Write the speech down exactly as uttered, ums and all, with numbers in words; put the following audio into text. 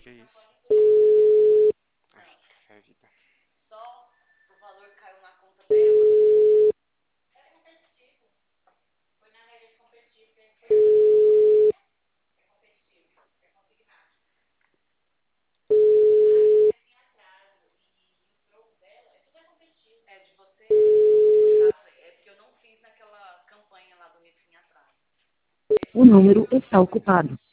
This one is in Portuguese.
Que isso? Ai, é vida. O número está ocupado.